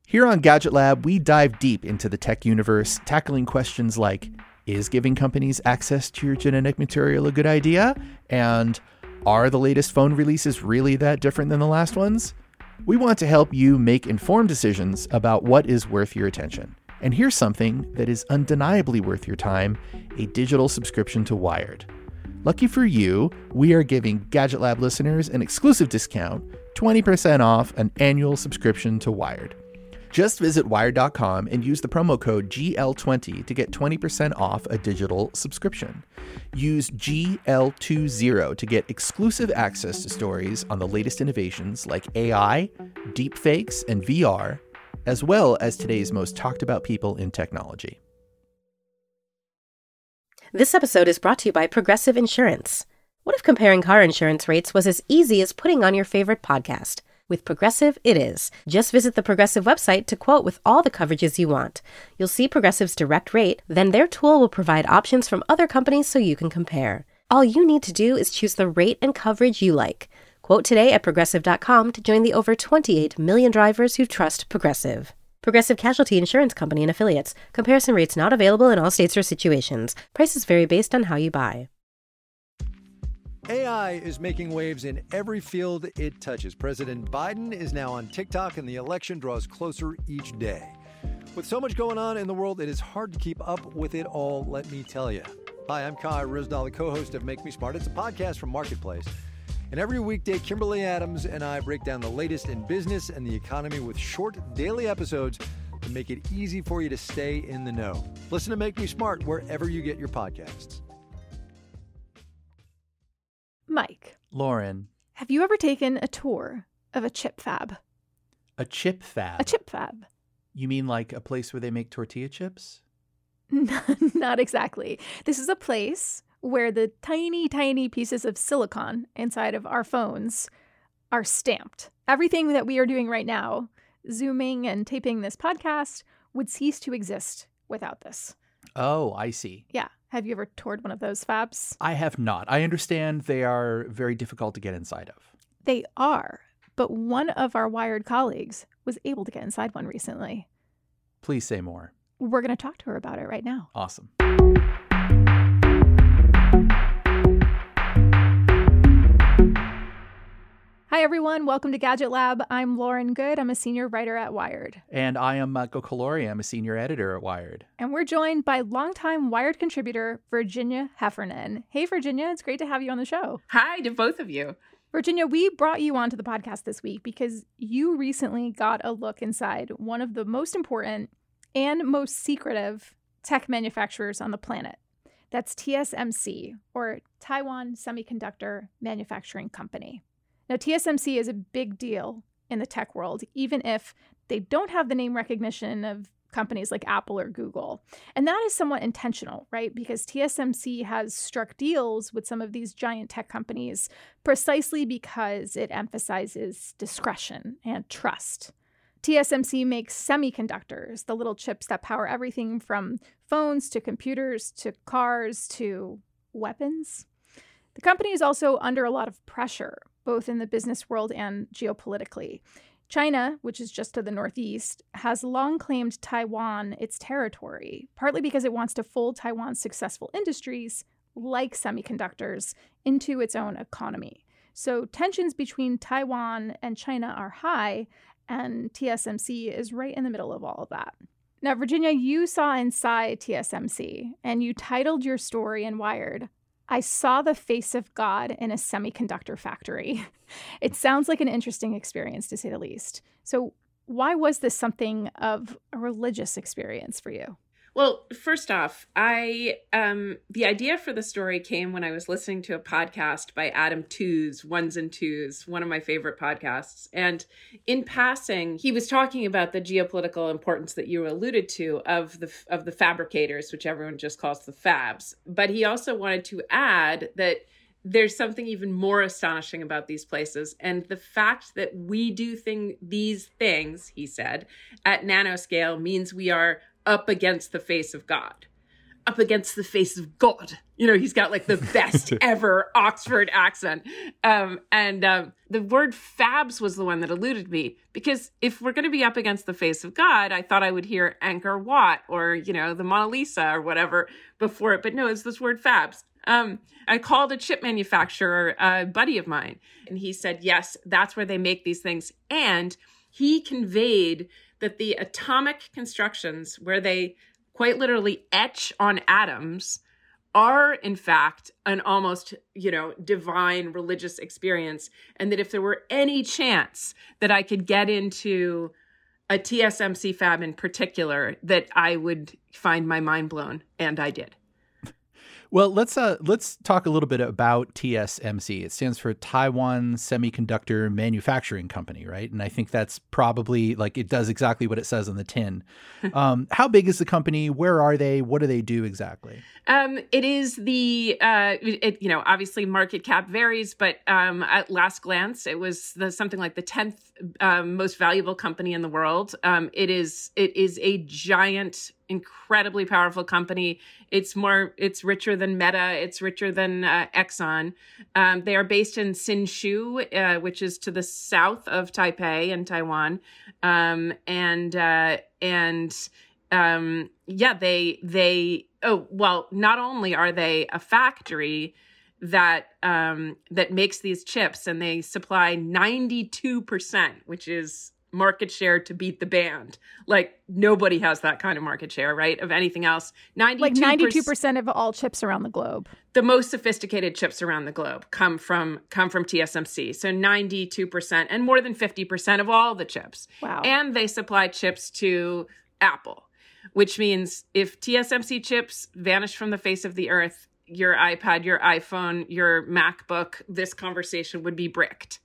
Here on Gadget Lab, we dive deep into the tech universe, tackling questions like, is giving companies access to your genetic material a good idea? And are the latest phone releases really that different than the last ones? We want to help you make informed decisions about what is worth your attention. And here's something that is undeniably worth your time, a digital subscription to Wired. Lucky for you, we are giving Gadget Lab listeners an exclusive discount, 20% off an annual subscription to Wired. Just visit wired.com and use the promo code GL20 to get 20% off a digital subscription. Use GL20 to get exclusive access to stories on the latest innovations like AI, deepfakes, and VR, as well as today's most talked about people in technology. This episode is brought to you by Progressive Insurance. What if comparing car insurance rates was as easy as putting on your favorite podcast? With Progressive, it is. Just visit the Progressive website to quote with all the coverages you want. You'll see Progressive's direct rate, then their tool will provide options from other companies so you can compare. All you need to do is choose the rate and coverage you like. Quote today at Progressive.com to join the over 28 million drivers who trust Progressive. Progressive Casualty Insurance Company and Affiliates. Comparison rates not available in all states or situations. Prices vary based on how you buy. AI is making waves in every field it touches. President Biden is now on TikTok, and the election draws closer each day. With so much going on in the world, it is hard to keep up with it all, let me tell you. Hi, I'm Kai Ryssdal, the co-host of Make Me Smart. It's a podcast from Marketplace. And every weekday, Kimberly Adams and I break down the latest in business and the economy with short daily episodes to make it easy for you to stay in the know. Listen to Make Me Smart wherever you get your podcasts. Mike. Lauren. Have you ever taken a tour of a chip fab? A chip fab? A chip fab. You mean like a place where they make tortilla chips? Not exactly. This is a place where the tiny, tiny pieces of silicon inside of our phones are stamped. Everything that we are doing right now, Zooming and taping this podcast, would cease to exist without this. Oh, I see. Yeah. Have you ever toured one of those fabs? I have not. I understand they are very difficult to get inside of. They are, but one of our Wired colleagues was able to get inside one recently. Please say more. We're going to talk to her about it right now. Awesome. Hi, everyone. Welcome to Gadget Lab. I'm Lauren Good. I'm a senior writer at Wired. And I am Michael Calori. I'm a senior editor at Wired. And we're joined by longtime Wired contributor Virginia Heffernan. Hey, Virginia. It's great to have you on the show. Hi to both of you. Virginia, we brought you onto the podcast this week because you recently got a look inside one of the most important and most secretive tech manufacturers on the planet. That's TSMC, or Taiwan Semiconductor Manufacturing Company. Now, TSMC is a big deal in the tech world, even if they don't have the name recognition of companies like Apple or Google. And that is somewhat intentional, right? Because TSMC has struck deals with some of these giant tech companies precisely because it emphasizes discretion and trust. TSMC makes semiconductors, the little chips that power everything from phones to computers to cars to weapons. The company is also under a lot of pressure, both in the business world and geopolitically. China, which is just to the northeast, has long claimed Taiwan its territory, partly because it wants to fold Taiwan's successful industries, like semiconductors, into its own economy. So tensions between Taiwan and China are high, and TSMC is right in the middle of all of that. Now, Virginia, you saw inside TSMC, and you titled your story in Wired, "I saw the face of God in a semiconductor factory." It sounds like an interesting experience, to say the least. So why was this something of a religious experience for you? Well, first off, the idea for the story came when I was listening to a podcast by Adam Tooze, Ones and Twos, one of my favorite podcasts. And in passing, he was talking about the geopolitical importance that you alluded to of the fabricators, which everyone just calls the fabs. But he also wanted to add that there's something even more astonishing about these places. And the fact that we do these things, he said, at nanoscale means we are up against the face of God. up against the face of God. You know, he's got like the best ever Oxford accent. The word fabs was the one that eluded me, because if we're going to be up against the face of God, I thought I would hear Angkor Wat or, you know, the Mona Lisa or whatever before it. But no, it's this word fabs. I called a chip manufacturer, a buddy of mine, and he said, yes, that's where they make these things. And he conveyed that the atomic constructions where they quite literally etch on atoms are, in fact, an almost, you know, divine religious experience. And that if there were any chance that I could get into a TSMC fab in particular, that I would find my mind blown. And I did. Well, let's talk a little bit about TSMC. It stands for Taiwan Semiconductor Manufacturing Company, right? And I think that's probably like it does exactly what it says on the tin. How big is the company? Where are they? What do they do exactly? It is the you know, obviously market cap varies, but at last glance, it was something like the 10th most valuable company in the world. It is a giant, incredibly powerful company. It's richer than Meta. It's richer than Exxon. They are based in Hsinchu, which is to the south of Taipei in Taiwan. Not only are they a factory that makes these chips, and they supply 92%, which is market share to beat the band. Like nobody has that kind of market share, right? Of anything else. 92% of all chips around the globe. The most sophisticated chips around the globe come from TSMC. So 92% and more than 50% of all the chips. Wow. And they supply chips to Apple, which means if TSMC chips vanish from the face of the earth, your iPad, your iPhone, your MacBook, this conversation would be bricked.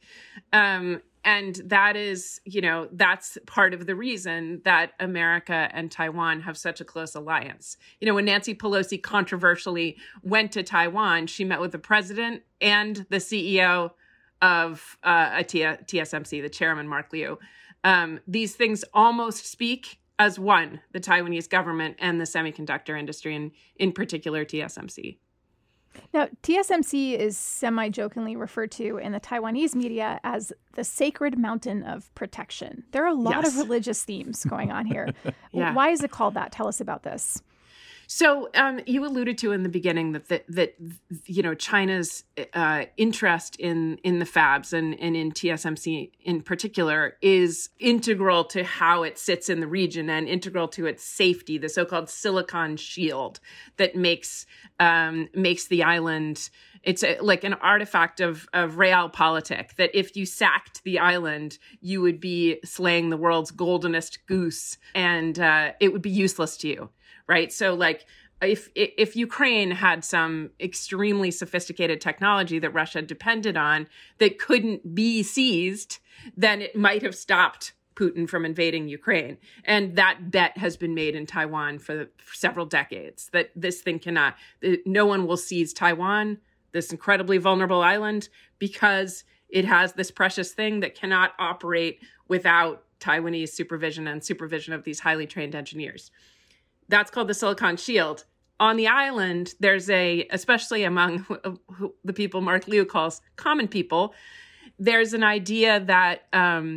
And that is, you know, that's part of the reason that America and Taiwan have such a close alliance. You know, when Nancy Pelosi controversially went to Taiwan, she met with the president and the CEO of TSMC, the chairman, Mark Liu. These things almost speak as one, the Taiwanese government and the semiconductor industry, and in particular TSMC. Now, TSMC is semi-jokingly referred to in the Taiwanese media as the sacred mountain of protection. There are a lot of religious themes going on here. Yeah. Why is it called that? Tell us about this. So you alluded to in the beginning that you know, China's interest in the fabs and in TSMC in particular is integral to how it sits in the region and integral to its safety, the so-called silicon shield that makes the island. It's like an artifact of realpolitik, that if you sacked the island, you would be slaying the world's goldenest goose, and it would be useless to you. Right. So like if Ukraine had some extremely sophisticated technology that Russia depended on that couldn't be seized, then it might have stopped Putin from invading Ukraine. And that bet has been made in Taiwan for several decades, that this thing no one will seize Taiwan, this incredibly vulnerable island, because it has this precious thing that cannot operate without Taiwanese supervision and supervision of these highly trained engineers. That's called the Silicon Shield. On the island, there's especially among the people Mark Liu calls common people, there's an idea that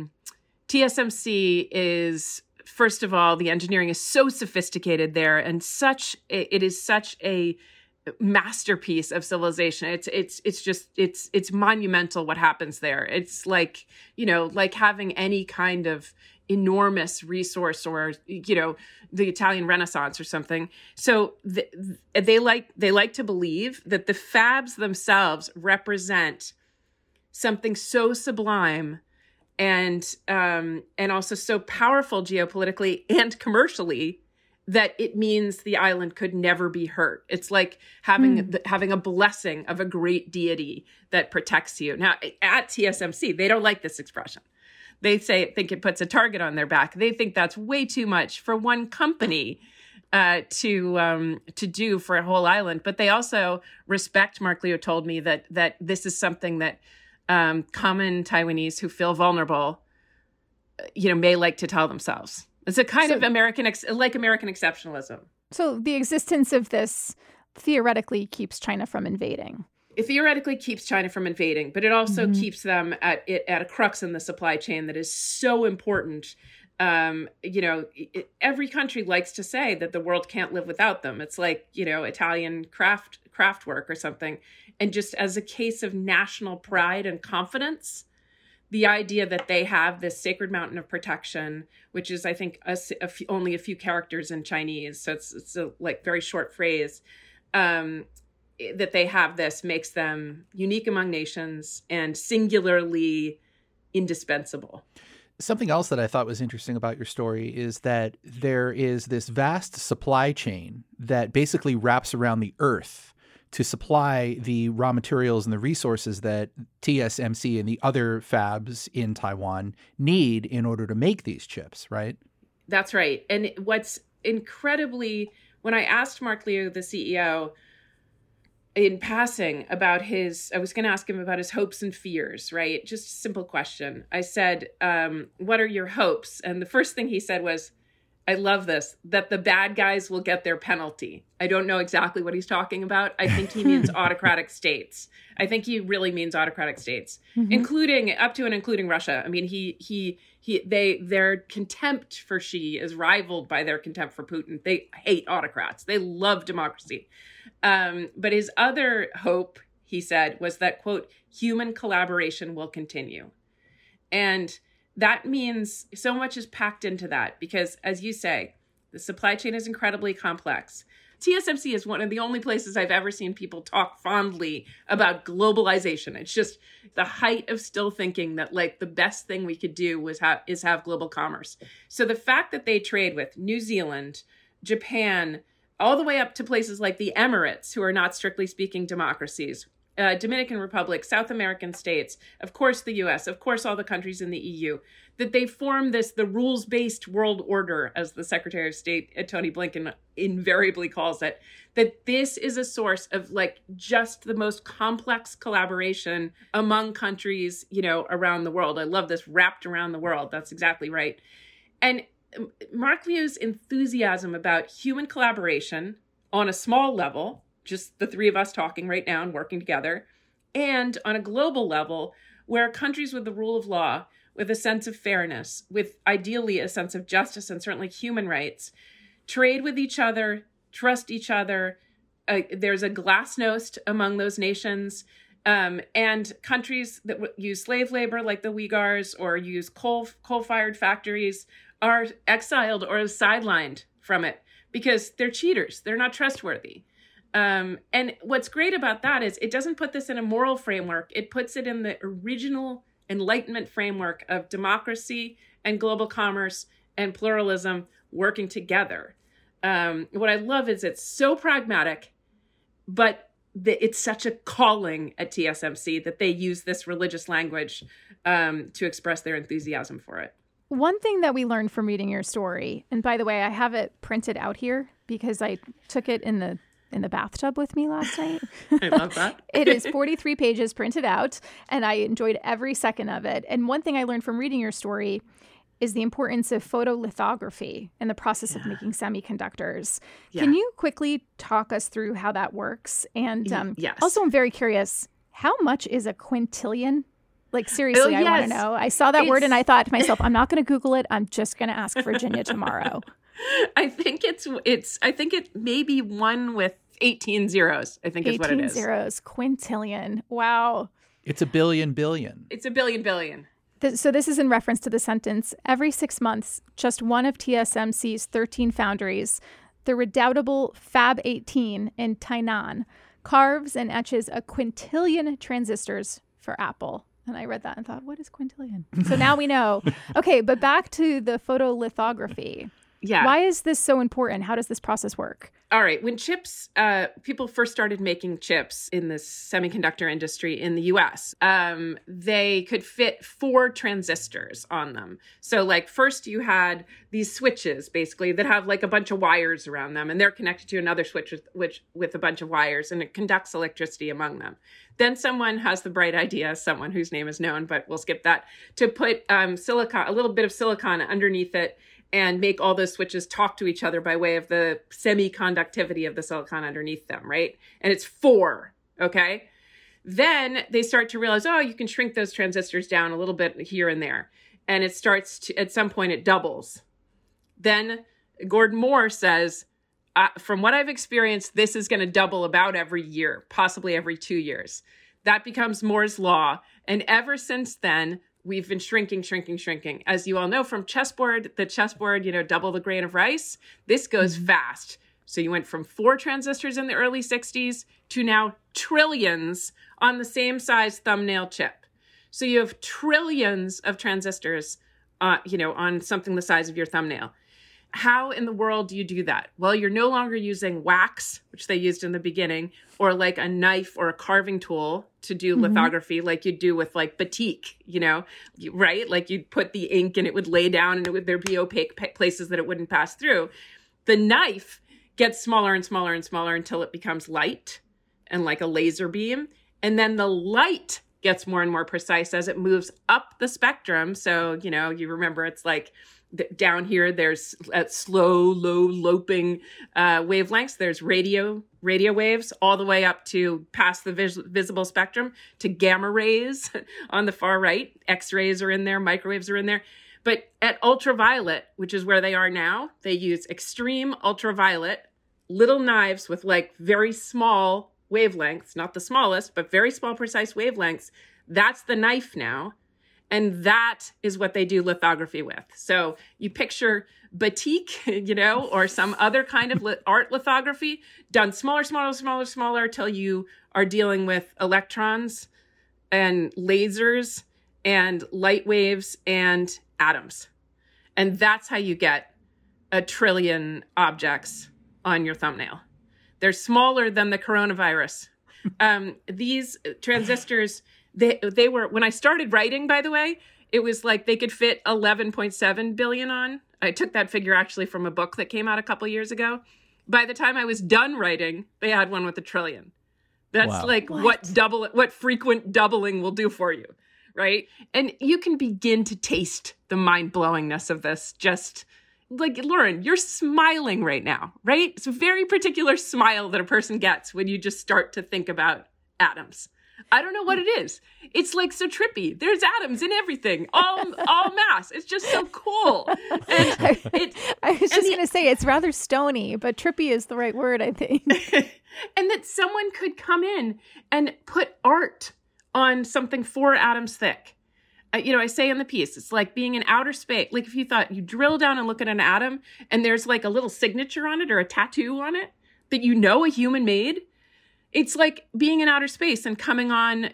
TSMC is, first of all, the engineering is so sophisticated there, and it is such a masterpiece of civilization. It's monumental what happens there. It's like, you know, like having any kind of enormous resource, or, you know, the Italian Renaissance or something. So they like to believe that the fabs themselves represent something so sublime and also so powerful geopolitically and commercially that it means the island could never be hurt. It's like having a blessing of a great deity that protects you. Now, at TSMC, they don't like this expression. They think it puts a target on their back. They think that's way too much for one company to do for a whole island. But they also respect, Mark Liu told me, that this is something that common Taiwanese who feel vulnerable, you know, may like to tell themselves. It's a kind of American exceptionalism. So the existence of this theoretically keeps China from invading. It theoretically keeps China from invading, but it also keeps them at a crux in the supply chain that is so important. Every country likes to say that the world can't live without them. It's like, Italian craft work or something. And just as a case of national pride and confidence, the idea that they have this sacred mountain of protection, which is, I think, only a few characters in Chinese. So it's a very short phrase. That they have this makes them unique among nations and singularly indispensable. Something else that I thought was interesting about your story is that there is this vast supply chain that basically wraps around the earth to supply the raw materials and the resources that TSMC and the other fabs in Taiwan need in order to make these chips, right? That's right. And what's incredibly, when I asked Mark Liu, the CEO, in passing about I was going to ask him about his hopes and fears, right? Just a simple question. I said, what are your hopes? And the first thing he said was, I love this, that the bad guys will get their penalty. I don't know exactly what he's talking about. I think he means autocratic states. I think he really means autocratic states, including up to and including Russia. I mean, their contempt for Xi is rivaled by their contempt for Putin. They hate autocrats. They love democracy. But his other hope, he said, was that, quote, human collaboration will continue. And that means so much is packed into that because, as you say, the supply chain is incredibly complex. TSMC is one of the only places I've ever seen people talk fondly about globalization. It's just the height of still thinking that the best thing we could do is have global commerce. So the fact that they trade with New Zealand, Japan, all the way up to places like the Emirates, who are not strictly speaking democracies, Dominican Republic, South American states, of course the US, of course all the countries in the EU, that they form the rules-based world order, as the Secretary of State, Tony Blinken, invariably calls it, that this is a source of just the most complex collaboration among countries, around the world. I love this, wrapped around the world. That's exactly right. And Mark Liu's enthusiasm about human collaboration on a small level, just the three of us talking right now and working together, and on a global level where countries with the rule of law, with a sense of fairness, with ideally a sense of justice and certainly human rights, trade with each other, trust each other. There's a glasnost among those nations. And countries that use slave labor like the Uyghurs or use coal-fired factories are exiled or sidelined from it because they're cheaters. They're not trustworthy. And what's great about that is it doesn't put this in a moral framework. It puts it in the original Enlightenment framework of democracy and global commerce and pluralism working together. What I love is it's so pragmatic, but it's such a calling at TSMC that they use this religious language to express their enthusiasm for it. One thing that we learned from reading your story, and by the way, I have it printed out here because I took it in the bathtub with me last night. I love that. It is 43 pages printed out, and I enjoyed every second of it. And one thing I learned from reading your story is the importance of photolithography in the process of making semiconductors. Yeah. Can you quickly talk us through how that works? And yes. Also, I'm very curious, how much is a quintillion? Seriously, I want to know. I saw that word and I thought to myself, I'm not going to Google it. I'm just going to ask Virginia tomorrow. I think it may be one with 18 zeros, I think is what it is. 18 zeros, quintillion. Wow. It's a billion. It's a billion. So this is in reference to the sentence, every 6 months, just one of TSMC's 13 foundries, the redoubtable Fab 18 in Tainan, carves and etches a quintillion transistors for Apple. And I read that and thought, what is quintillion? So now we know. Okay, but back to the photolithography. Yeah. Why is this so important? How does this process work? All right. When people first started making chips in the semiconductor industry in the US, they could fit 4 transistors on them. So first you had these switches basically that have a bunch of wires around them, and they're connected to another switch with a bunch of wires, and it conducts electricity among them. Then someone has the bright idea, someone whose name is known, but we'll skip that, to put a little bit of silicon underneath it. and make all those switches talk to each other by way of the semi-conductivity of the silicon underneath them, right? And it's 4, okay? Then they start to realize, oh, you can shrink those transistors down a little bit here and there. And it starts to, at some point, it doubles. Then Gordon Moore says, from what I've experienced, this is going to double about every year, possibly every 2 years. That becomes Moore's law. And ever since then, we've been shrinking. As you all know from the chessboard, double the grain of rice. This goes fast. So you went from 4 transistors in the early 60s to now trillions on the same size thumbnail chip. So you have trillions of transistors, on something the size of your thumbnail. How in the world do you do that? Well, you're no longer using wax, which they used in the beginning, or like a knife or a carving tool to do lithography like you do with like batik, right? Like you'd put the ink and it would lay down and there'd be opaque places that it wouldn't pass through. The knife gets smaller and smaller and smaller until it becomes light and like a laser beam. And then the light gets more and more precise as it moves up the spectrum. So, you remember it's like down here, there's at slow, low loping wavelengths. There's radio waves all the way up to past the visible spectrum to gamma rays on the far right. X-rays are in there, microwaves are in there. But at ultraviolet, which is where they are now, they use extreme ultraviolet, little knives with like very small wavelengths, not the smallest, but very small, precise wavelengths. That's the knife now. And that is what they do lithography with. So you picture batik, or some other kind of art lithography done smaller till you are dealing with electrons and lasers and light waves and atoms. And that's how you get a trillion objects on your thumbnail. They're smaller than the coronavirus. These transistors, they were, when I started writing, by the way, it was like they could fit 11.7 billion on. I took that figure actually from a book that came out a couple years ago. By the time I was done writing, they had one with 1 trillion. That's wow. like what frequent doubling will do for you, right? And you can begin to taste the mind-blowingness of this. Just like, Lauren, you're smiling right now, right? It's a very particular smile that a person gets when you just start to think about atoms. I don't know what it is. It's like so trippy. There's atoms in everything, all mass. It's just so cool. And I was just going to say it's rather stony, but trippy is the right word, I think. And that someone could come in and put art on something 4 atoms thick. I say in the piece, it's like being in outer space. Like if you thought you drill down and look at an atom and there's like a little signature on it or a tattoo on it that a human made. It's like being in outer space and coming on,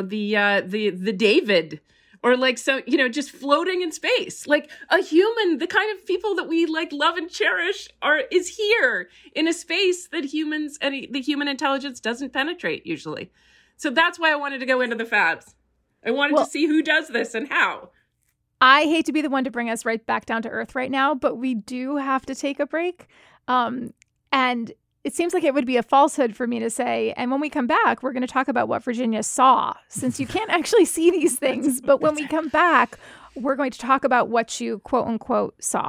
the David, or like, so, just floating in space. Like a human, the kind of people that we like love and cherish is here in a space that the human intelligence doesn't penetrate usually. So that's why I wanted to go into the fabs. I wanted to see who does this and how. I hate to be the one to bring us right back down to earth right now, but we do have to take a break. And it seems like it would be a falsehood for me to say, and when we come back, we're going to talk about what Virginia saw, since you can't actually see these things. But when we come back, we're going to talk about what you, quote unquote, saw.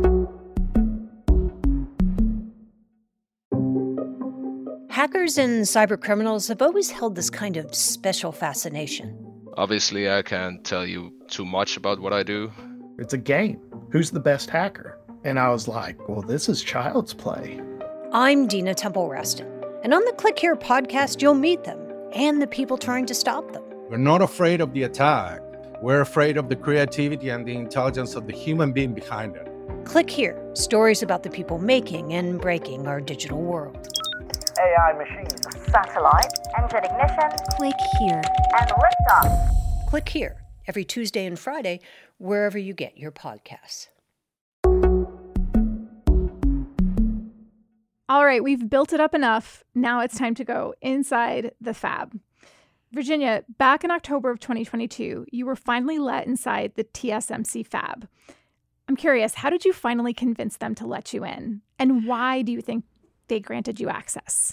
Hackers and cybercriminals have always held this kind of special fascination. Obviously, I can't tell you too much about what I do. It's a game. Who's the best hacker? And I was like, well, this is child's play. I'm Dina Temple-Raston, and on the Click Here podcast, you'll meet them and the people trying to stop them. We're not afraid of the attack. We're afraid of the creativity and the intelligence of the human being behind it. Click Here, stories about the people making and breaking our digital world. AI machines, satellite, engine ignition, Click Here, and liftoff. Click Here, every Tuesday and Friday, wherever you get your podcasts. All right, we've built it up enough. Now it's time to go inside the fab. Virginia, back in October of 2022, you were finally let inside the TSMC fab. I'm curious, how did you finally convince them to let you in? And why do you think they granted you access?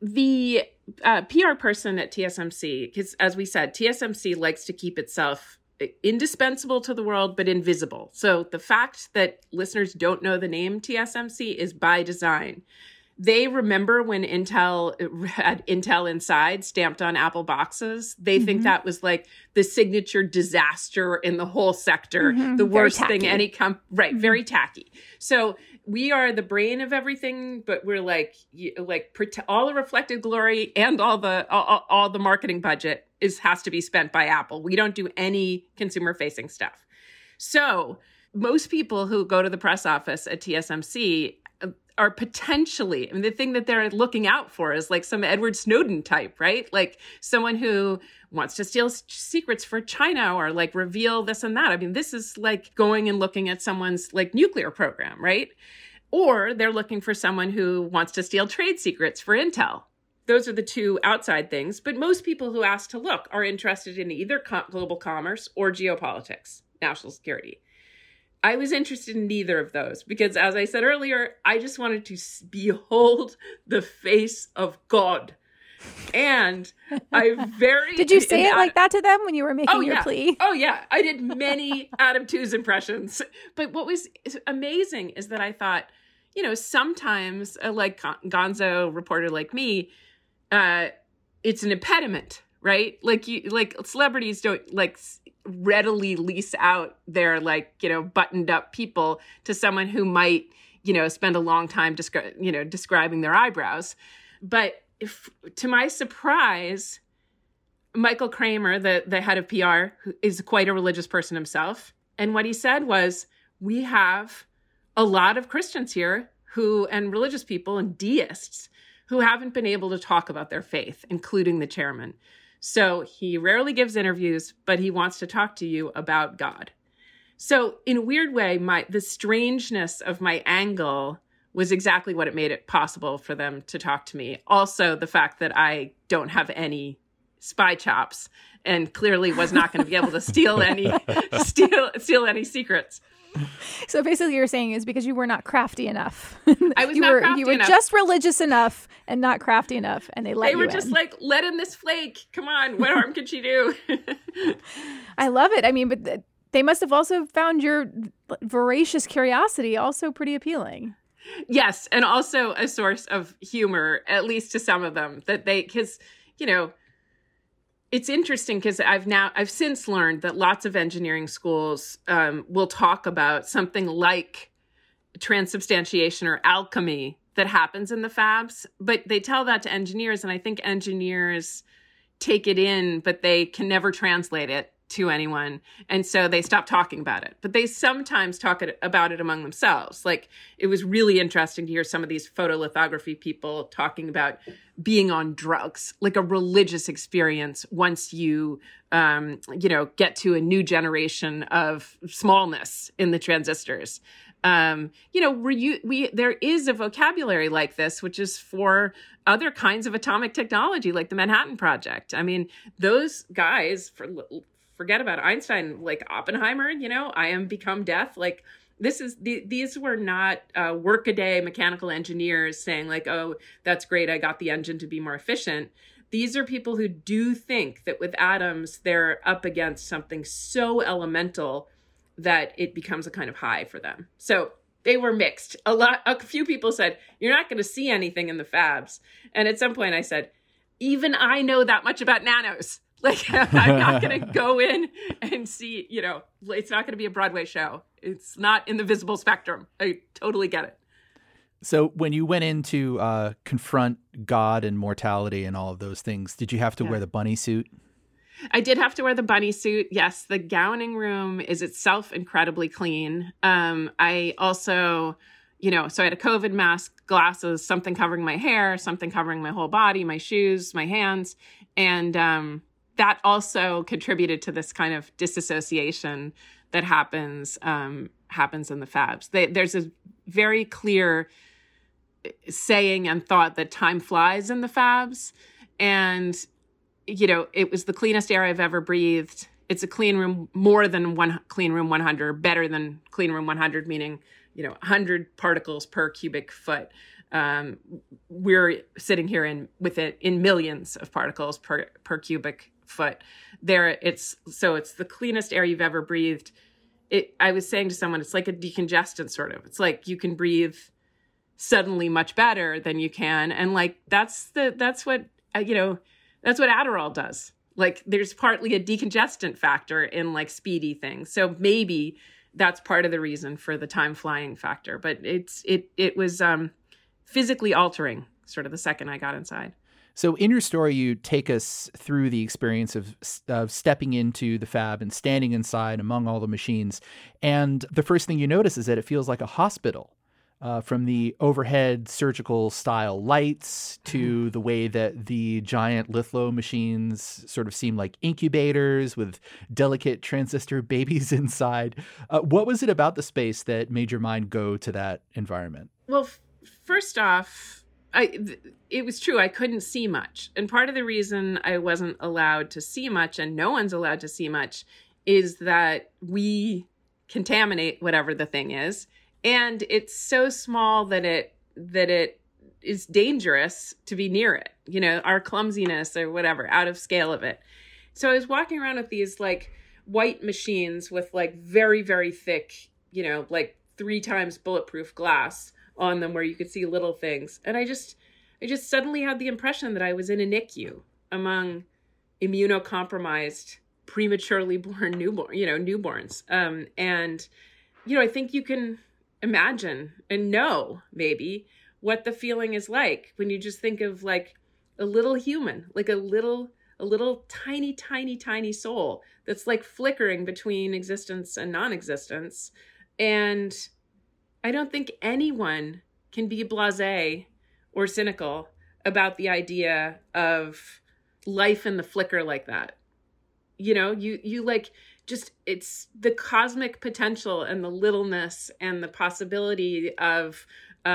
The PR person at TSMC, because as we said, TSMC likes to keep itself indispensable to the world, but invisible. So the fact that listeners don't know the name TSMC is by design. They remember when Intel had Intel Inside stamped on Apple boxes. They think that was like the signature disaster in the whole sector, the worst thing any very tacky. So we are the brain of everything, but we're like all the reflected glory and all the marketing budget has to be spent by Apple. We don't do any consumer facing stuff. So most people who go to the press office at TSMC are potentially, the thing that they're looking out for is like some Edward Snowden type, right? Like someone who wants to steal secrets for China or like reveal this and that. This is like going and looking at someone's like nuclear program, right? Or they're looking for someone who wants to steal trade secrets for Intel. Those are the two outside things. But most people who ask to look are interested in either global commerce or geopolitics, national security. I was interested in neither of those because, as I said earlier, I just wanted to behold the face of God. And Did you say it like that to them when you were making your plea? Oh, yeah. I did many Adam Tooze impressions. But what was amazing is that I thought, sometimes like gonzo reporter like me, it's an impediment, right? Like celebrities don't readily lease out their buttoned up people to someone who might, spend a long time describing their eyebrows. But to my surprise, Michael Kramer, the head of PR, who is quite a religious person himself. And what he said was, we have a lot of Christians here and religious people and deists who haven't been able to talk about their faith, including the chairman. So he rarely gives interviews, but he wants to talk to you about God. So in a weird way, the strangeness of my angle was exactly what it made it possible for them to talk to me. Also, the fact that I don't have any spy chops and clearly was not going to be able to steal any secrets. So basically you're saying is because you were not crafty enough. I was not crafty enough. You were just religious enough and not crafty enough, and they let you in. They were just like, let in this flake. Come on, what harm could she do? I love it. But they must have also found your voracious curiosity also pretty appealing. Yes, and also a source of humor, at least to some of them, because it's interesting because I've since learned that lots of engineering schools will talk about something like transubstantiation or alchemy that happens in the fabs, but they tell that to engineers, and I think engineers take it in, but they can never translate it to anyone, and so they stop talking about it. But they sometimes talk about it among themselves. Like, it was really interesting to hear some of these photolithography people talking about being on drugs, like a religious experience once you, get to a new generation of smallness in the transistors. There is a vocabulary like this, which is for other kinds of atomic technology, like the Manhattan Project. Those guys, forget about Einstein, like Oppenheimer, I am become death. Like, these were not workaday mechanical engineers saying like, oh, that's great, I got the engine to be more efficient. These are people who do think that with atoms, they're up against something so elemental that it becomes a kind of high for them. So they were mixed. A few people said, you're not going to see anything in the fabs. And at some point I said, even I know that much about nanos. Like, I'm not going to go in and see, it's not going to be a Broadway show. It's not in the visible spectrum. I totally get it. So when you went in to confront God and mortality and all of those things, did you have to wear the bunny suit? I did have to wear the bunny suit. Yes, the gowning room is itself incredibly clean. I also, so I had a COVID mask, glasses, something covering my hair, something covering my whole body, my shoes, my hands. And that also contributed to this kind of disassociation that happens in the fabs. There's a very clear saying and thought that time flies in the fabs. And it was the cleanest air I've ever breathed. It's a clean room, more than one clean room 100, better than clean room 100, meaning, 100 particles per cubic foot. We're sitting here in millions of particles per cubic foot there. It's the cleanest air you've ever breathed. I was saying to someone, it's like a decongestant sort of. It's like you can breathe suddenly much better than you can. And like, that's what Adderall does. Like there's partly a decongestant factor in like speedy things. So maybe that's part of the reason for the time flying factor, but it was physically altering sort of the second I got inside. So in your story, you take us through the experience of stepping into the fab and standing inside among all the machines. And the first thing you notice is that it feels like a hospital. From the overhead surgical style lights to the way that the giant litho machines sort of seem like incubators with delicate transistor babies inside. What was it about the space that made your mind go to that environment? Well, first off, it was true. I couldn't see much. And part of the reason I wasn't allowed to see much, and no one's allowed to see much, is that we contaminate whatever the thing is. And it's so small that it is dangerous to be near it, you know, our clumsiness or whatever, out of scale of it. So I was walking around with these like white machines with like very, very thick, you know, like 3 times bulletproof glass on them where you could see little things. And I just suddenly had the impression that I was in a NICU among immunocompromised, prematurely born newborns. And, you know, I think you can imagine and know maybe what the feeling is like when you just think of like a little human, like a little tiny soul that's like flickering between existence and non-existence. And I don't think anyone can be blasé or cynical about the idea of life in the flicker like that. You know, you like, just it's the cosmic potential and the littleness and the possibility of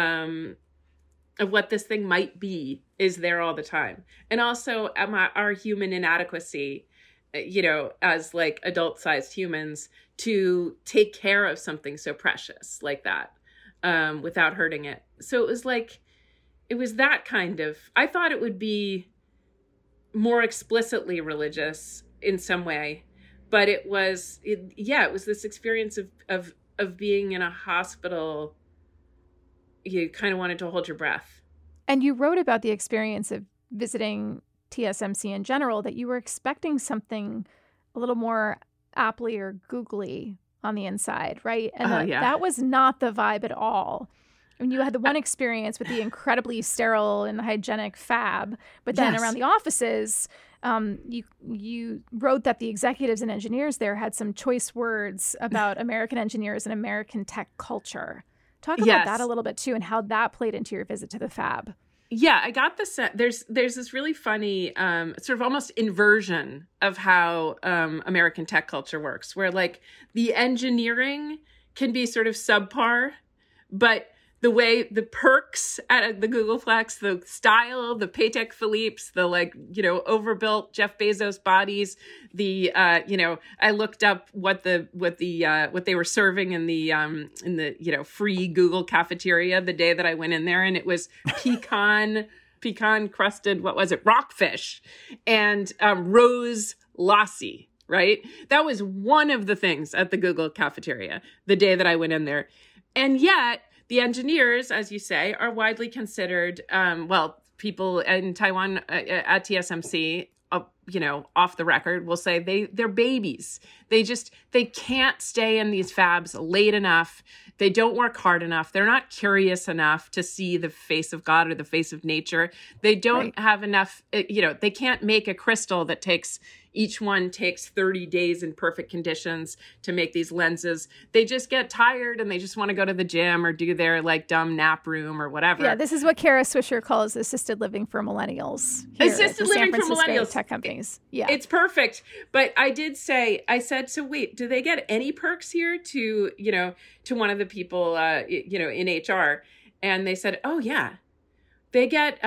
what this thing might be is there all the time. And also our human inadequacy, you know, as like adult-sized humans to take care of something so precious like that without hurting it. So it was that kind of, I thought it would be more explicitly religious in some way. But it was this experience of being in a hospital. You kind of wanted to hold your breath. And you wrote about the experience of visiting TSMC in general, that you were expecting something a little more Apple-y or googly on the inside, right? And that was not the vibe at all. I mean, you had the one experience with the incredibly sterile and hygienic fab, but then around the offices, you wrote that the executives and engineers there had some choice words about American engineers and American tech culture. Talk about that a little bit too, and how that played into your visit to the fab. Yeah, I got the sense there's this really funny sort of almost inversion of how American tech culture works, where like the engineering can be sort of subpar, but the way the perks at the Googleplex, the style, the Patek Philippe's, the like, you know, overbuilt Jeff Bezos bodies, the you know, I looked up what they were serving in the you know, free Google cafeteria the day that I went in there, and it was pecan crusted, what was it, rockfish and rose lassi. Right? That was one of the things at the Google cafeteria the day that I went in there. And yet the engineers, as you say, are widely considered, people in Taiwan at TSMC, you know, off the record, will say they're babies. They can't stay in these fabs late enough. They don't work hard enough. They're not curious enough to see the face of God or the face of nature. They don't have enough, you know, they can't make a crystal that each one takes 30 days in perfect conditions to make these lenses. They just get tired and they just want to go to the gym or do their like dumb nap room or whatever. Yeah, this is what Kara Swisher calls assisted living for millennials. Assisted living for millennials. Tech companies. Yeah. It's perfect. But I said, so wait, do they get any perks here to one of the people, in HR? And they said, oh yeah, they get,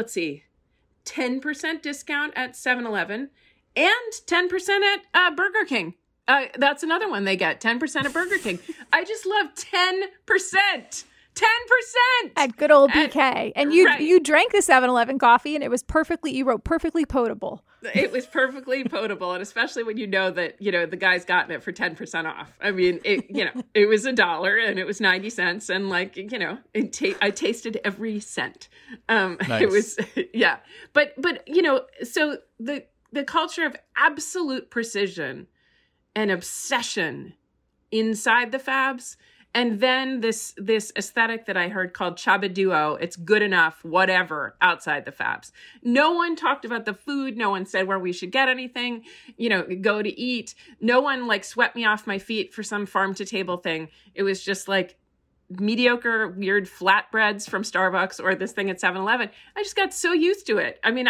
10% discount at 7-Eleven. And 10% at Burger King. That's another one they get, 10% at Burger King. I just love 10%. 10%! At good old BK. And you drank the 7-Eleven coffee and it was you wrote perfectly potable. It was perfectly potable, and especially when you know that, the guy's gotten it for 10% off. I mean, it was $1 and it was 90 cents, and I tasted every cent. Nice. It was, yeah. But so the culture of absolute precision and obsession inside the fabs, and then this aesthetic that I heard called Chabaduo, it's good enough, whatever, outside the fabs. No one talked about the food. No one said where we should get anything, go to eat. No one swept me off my feet for some farm to table thing. It was just mediocre, weird flatbreads from Starbucks or this thing at 7-Eleven. I just got so used to it. I mean,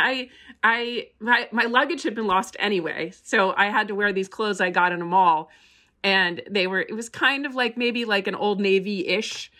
my luggage had been lost anyway, so I had to wear these clothes I got in a mall. And it was kind of maybe an Old Navy-ish,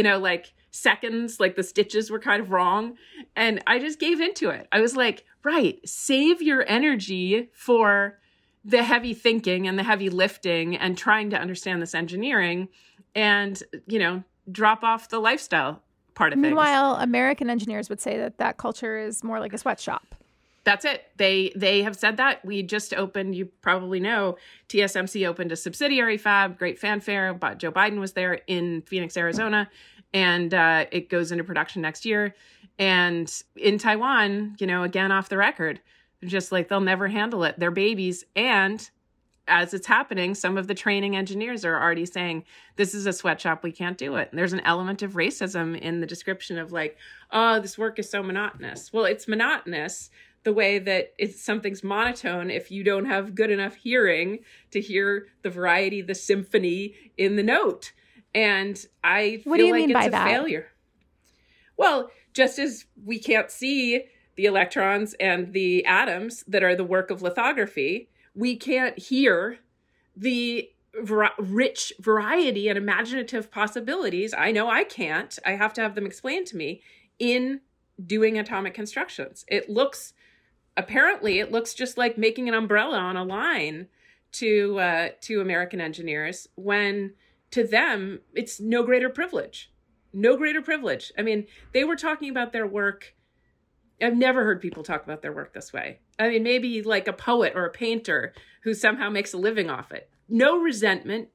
seconds, the stitches were kind of wrong. And I just gave into it. I was like, right, save your energy for the heavy thinking and the heavy lifting and trying to understand this engineering and, drop off the lifestyle part of things. Meanwhile, American engineers would say that culture is more like a sweatshop. That's it. They have said that. We just opened, you probably know, TSMC opened a subsidiary fab, great fanfare. But Joe Biden was there in Phoenix, Arizona, and it goes into production next year. And in Taiwan, again, off the record, just they'll never handle it. They're babies. And as it's happening, some of the training engineers are already saying, this is a sweatshop, we can't do it. And there's an element of racism in the description of oh, this work is so monotonous. Well, it's monotonous the way that something's monotone if you don't have good enough hearing to hear the variety, the symphony in the note. And I feel it's a failure. Well, just as we can't see the electrons and the atoms that are the work of lithography, we can't hear the rich variety and imaginative possibilities. I know I can't. I have to have them explained to me in doing atomic constructions. Apparently, it looks just like making an umbrella on a line to American engineers, when to them, it's no greater privilege. No greater privilege. I mean, they were talking about their work. I've never heard people talk about their work this way. I mean, maybe a poet or a painter who somehow makes a living off it. No resentment.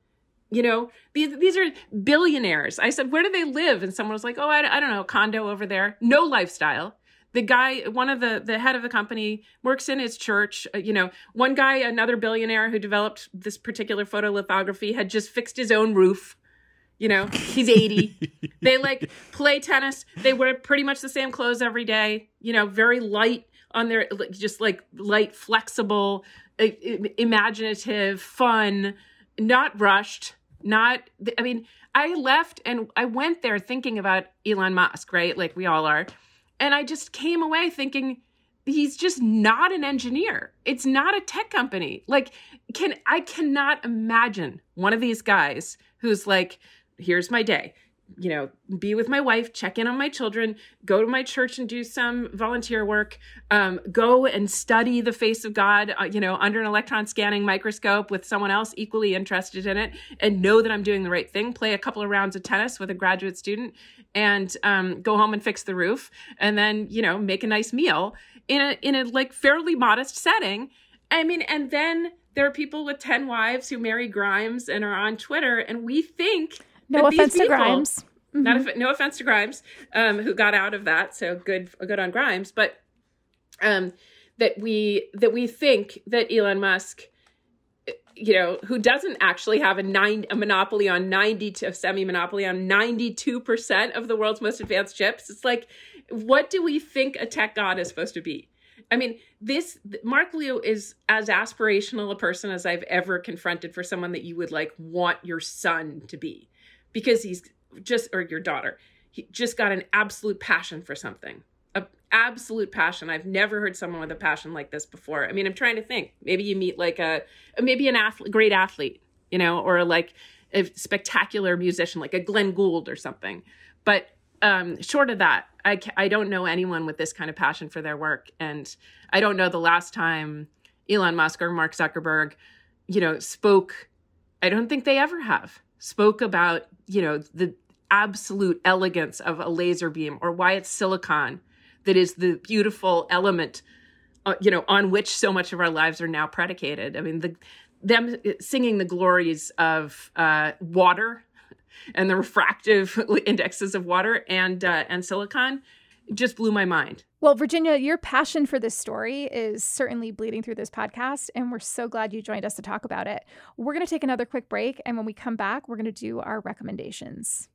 These are billionaires. I said, where do they live? And someone was like, oh, I don't know, condo over there. No lifestyle. The guy, one of the head of the company, works in his church. One guy, another billionaire who developed this particular photolithography, had just fixed his own roof. He's 80. They play tennis. They wear pretty much the same clothes every day. Very light on their, just light, flexible, imaginative, fun, not rushed. I left and I went there thinking about Elon Musk, right? We all are. And I just came away thinking, he's just not an engineer. It's not a tech company. I cannot imagine one of these guys who's here's my day, be with my wife, check in on my children, go to my church and do some volunteer work, go and study the face of God, under an electron scanning microscope with someone else equally interested in it, and know that I'm doing the right thing, play a couple of rounds of tennis with a graduate student, and go home and fix the roof, and then, make a nice meal in a fairly modest setting. I mean, and then there are people with 10 wives who marry Grimes and are on Twitter, and we think... No offense to Grimes. Mm-hmm. No offense to Grimes, who got out of that. So good on Grimes. But that we think that Elon Musk, who doesn't actually have a monopoly on 92% of the world's most advanced chips. It's what do we think a tech god is supposed to be? I mean, Mark Liu is as aspirational a person as I've ever confronted for someone that you would want your son to be. Because he's or your daughter, he just got an absolute passion for something, an absolute passion. I've never heard someone with a passion like this before. I mean, I'm trying to think, maybe you meet maybe an athlete, great athlete, or a spectacular musician, like a Glenn Gould or something. But short of that, I don't know anyone with this kind of passion for their work. And I don't know the last time Elon Musk or Mark Zuckerberg, spoke. I don't think they ever have spoke about, the absolute elegance of a laser beam, or why it's silicon that is the beautiful element, on which so much of our lives are now predicated. I mean, them singing the glories of water and the refractive indexes of water and silicon just blew my mind. Well, Virginia, your passion for this story is certainly bleeding through this podcast, and we're so glad you joined us to talk about it. We're going to take another quick break, and when we come back, we're going to do our recommendations.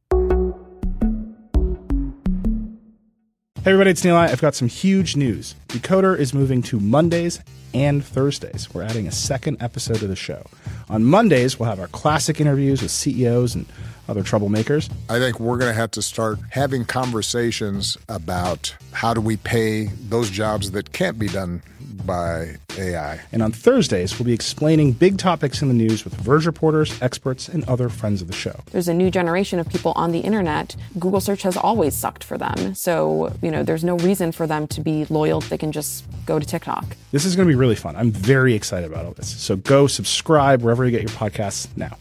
Hey everybody, it's Neil. I've got some huge news. Decoder is moving to Mondays and Thursdays. We're adding a second episode of the show. On Mondays, we'll have our classic interviews with CEOs and other troublemakers. I think we're going to have to start having conversations about how do we pay those jobs that can't be done by AI. And on Thursdays, we'll be explaining big topics in the news with Verge reporters, experts, and other friends of the show. There's a new generation of people on the internet. Google search has always sucked for them. So, there's no reason for them to be loyal. They can just go to TikTok. This is going to be really fun. I'm very excited about all this. So go subscribe wherever you get your podcasts now.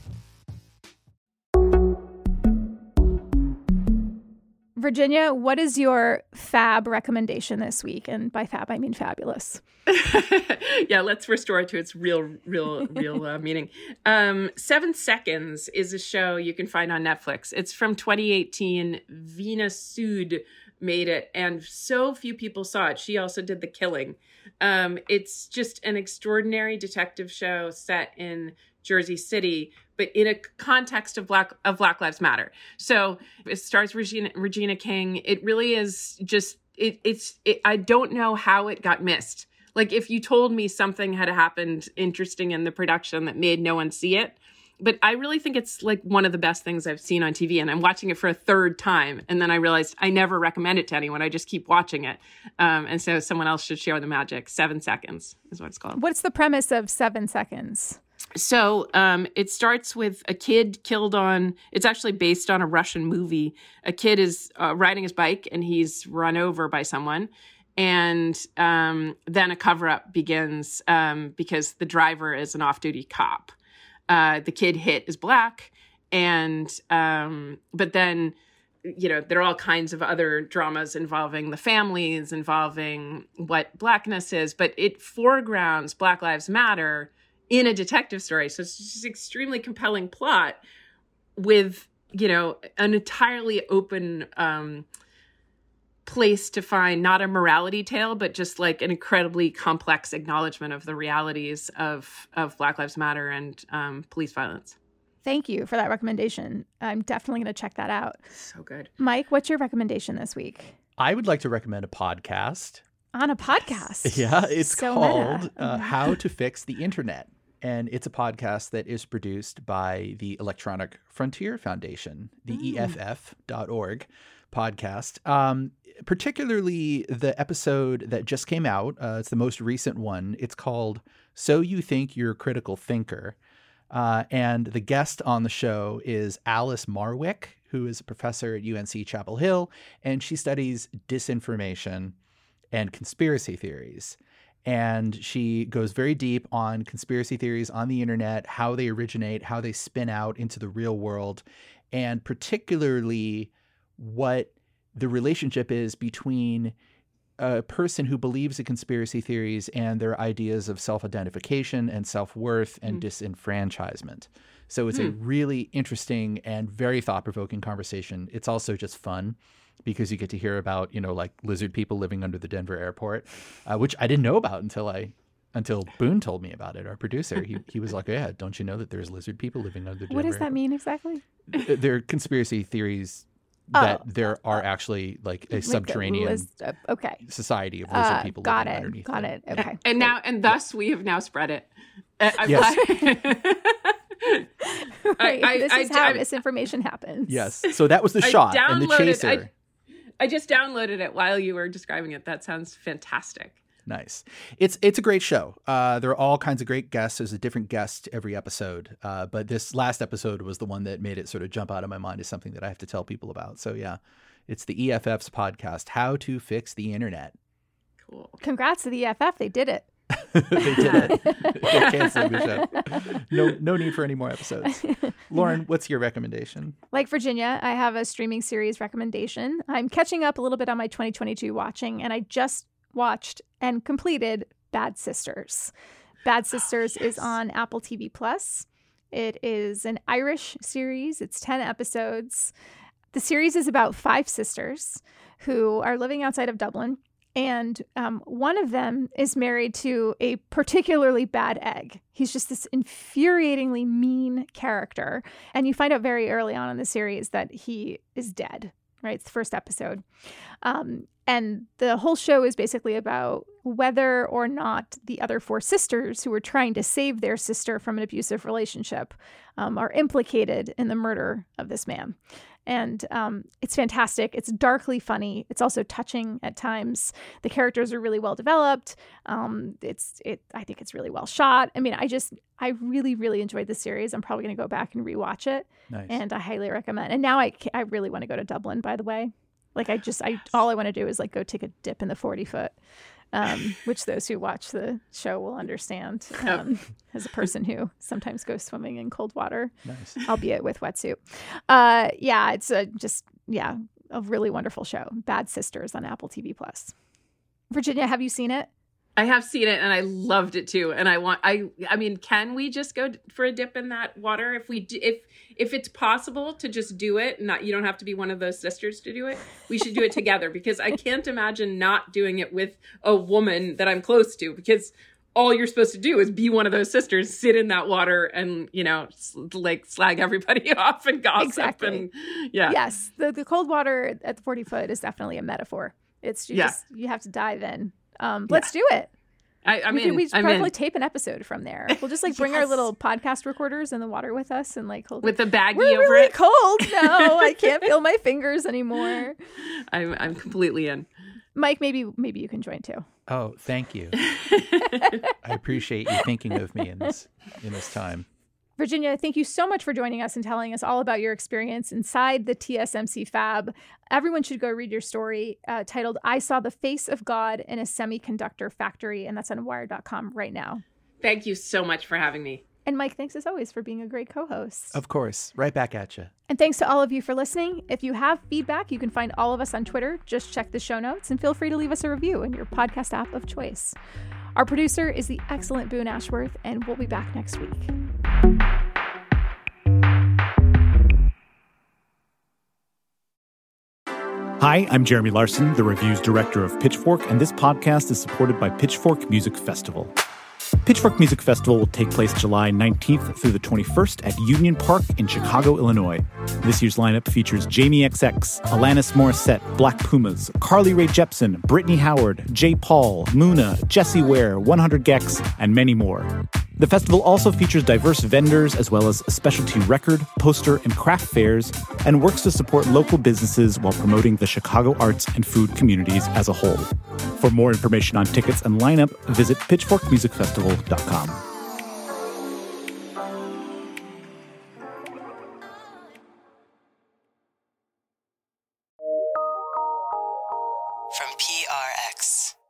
Virginia, what is your fab recommendation this week? And by fab, I mean fabulous. Yeah, let's restore it to its real meaning. 7 Seconds is a show you can find on Netflix. It's from 2018. Veena Sood made it, and so few people saw it. She also did The Killing. It's just an extraordinary detective show set in Jersey City, but in a context of Black Lives Matter. So it stars Regina King. It really is just I don't know how it got missed. Like, if you told me something had happened interesting in the production that made no one see it, but I really think it's like one of the best things I've seen on TV, and I'm watching it for a third time. And then I realized I never recommend it to anyone. I just keep watching it. And so someone else should share the magic. 7 Seconds is what it's called. What's the premise of 7 Seconds? So it starts with a kid killed it's actually based on a Russian movie. A kid is riding his bike and he's run over by someone. And then a cover-up begins because the driver is an off-duty cop. The kid hit is black. And but then, there are all kinds of other dramas involving the families, involving what blackness is. But it foregrounds Black Lives Matter in a detective story. So it's just an extremely compelling plot with, an entirely open place to find not a morality tale, but just like an incredibly complex acknowledgement of the realities of Black Lives Matter and police violence. Thank you for that recommendation. I'm definitely going to check that out. So good. Mike, what's your recommendation this week? I would like to recommend a podcast. On a podcast? Yeah, it's so called How to Fix the Internet. And it's a podcast that is produced by the Electronic Frontier Foundation, the EFF.org podcast. Particularly the episode that just came out. It's the most recent one. It's called So You Think You're a Critical Thinker. And the guest on the show is Alice Marwick, who is a professor at UNC Chapel Hill, and she studies disinformation and conspiracy theories. And she goes very deep on conspiracy theories on the internet, how they originate, how they spin out into the real world, and particularly what the relationship is between a person who believes in conspiracy theories and their ideas of self-identification and self-worth and disenfranchisement. So it's a really interesting and very thought-provoking conversation. It's also just fun because you get to hear about, like lizard people living under the Denver airport, which I didn't know about until Boone told me about it. Our producer, he was like, "Yeah, don't you know that there's lizard people living under the Denver What does that airport?" mean exactly? They're conspiracy theories that there are actually like a subterranean society of lizard people living underneath. Got it. Okay. And thus we have now spread it. Yes. This is how misinformation happens. Yes. So that was the shot and the chaser. I just downloaded it while you were describing it. That sounds fantastic. Nice. It's a great show. There are all kinds of great guests. There's a different guest every episode. But this last episode was the one that made it sort of jump out of my mind as something that I have to tell people about. So yeah, it's the EFF's podcast, How to Fix the Internet. Cool. Congrats to the EFF. They did it. They did it. They're canceling the show. No need for any more episodes. Lauren, what's your recommendation? Like Virginia, I have a streaming series recommendation. I'm catching up a little bit on my 2022 watching, and I just watched and completed Bad Sisters. Bad Sisters is on Apple TV Plus. It is an Irish series. It's 10 episodes. The series is about 5 sisters who are living outside of Dublin. And one of them is married to a particularly bad egg. He's just this infuriatingly mean character. And you find out very early on in the series that he is dead, right? It's the first episode. And the whole show is basically about whether or not the other 4 sisters who are trying to save their sister from an abusive relationship are implicated in the murder of this man. And it's fantastic. It's darkly funny. It's also touching at times. The characters are really well developed. I think it's really well shot. I mean, I really, really enjoyed the series. I'm probably going to go back and rewatch it. Nice. And I highly recommend. And now I really want to go to Dublin, by the way. Like all I want to do is like go take a dip in the 40-foot, which those who watch the show will understand. As a person who sometimes goes swimming in cold water, nice, albeit with wetsuit. It's a really wonderful show. Bad Sisters on Apple TV Plus. Virginia, have you seen it? I have seen it and I loved it too. And I mean, can we just go for a dip in that water if it's possible to just do it? You don't have to be one of those sisters to do it. We should do it together, because I can't imagine not doing it with a woman that I'm close to, because all you're supposed to do is be one of those sisters, sit in that water and, like slag everybody off and gossip. Exactly. And Yes. The cold water at the 40-foot is definitely a metaphor. It's you have to dive in. Let's do it. We probably tape an episode from there. We'll just like bring our little podcast recorders in the water with us and like hold with it. the baggie We're over really it. Cold. No, I can't feel my fingers anymore. I'm completely in. Mike, maybe you can join too. Oh, thank you. I appreciate you thinking of me in this time. Virginia, thank you so much for joining us and telling us all about your experience inside the TSMC fab. Everyone should go read your story titled "I Saw the Face of God in a Semiconductor Factory," and that's on Wired.com right now. Thank you so much for having me. And Mike, thanks as always for being a great co-host. Of course. Right back at you. And thanks to all of you for listening. If you have feedback, you can find all of us on Twitter. Just check the show notes and feel free to leave us a review in your podcast app of choice. Our producer is the excellent Boone Ashworth, and we'll be back next week. Hi, I'm Jeremy Larson, the reviews director of Pitchfork, and this podcast is supported by Pitchfork Music Festival. Pitchfork Music Festival will take place July 19th through the 21st at Union Park in Chicago, Illinois. This year's lineup features Jamie XX, Alanis Morissette, Black Pumas, Carly Rae Jepsen, Brittany Howard, J. Paul, Muna, Jessie Ware, 100 Gex, and many more. The festival also features diverse vendors as well as specialty record, poster, and craft fairs, and works to support local businesses while promoting the Chicago arts and food communities as a whole. For more information on tickets and lineup, visit pitchforkmusicfestival.com. From PRX.